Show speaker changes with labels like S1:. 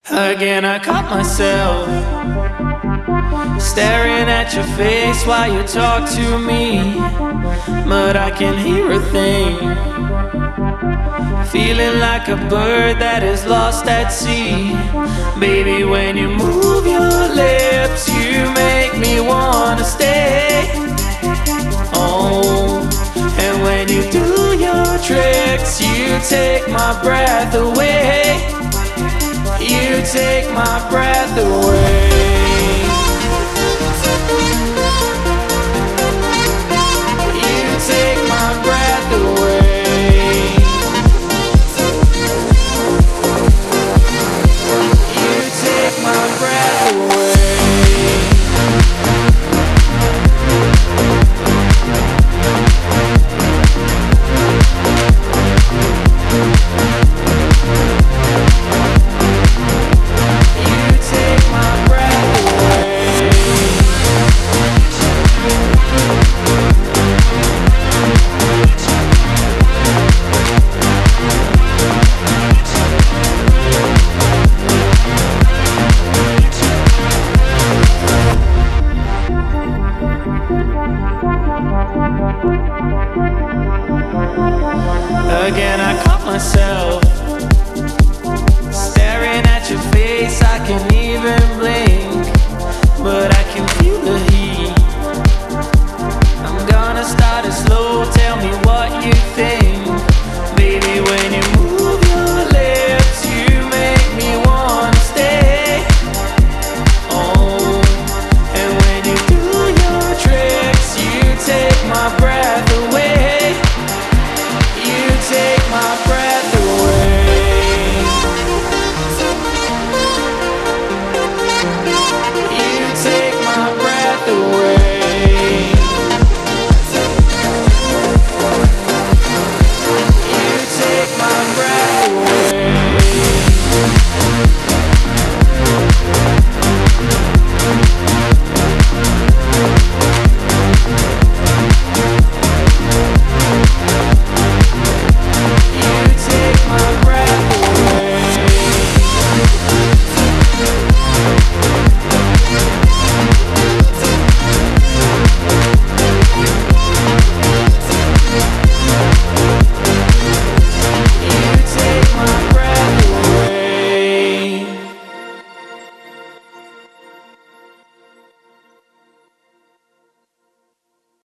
S1: Again, I caught myself staring at your face while you talk to me, but I can hear a thing, feeling like a bird that is lost at sea. Baby, when you move your lips, you make me wanna stay. Oh, and when you do your tricks, you take my breath away. You take my breath away.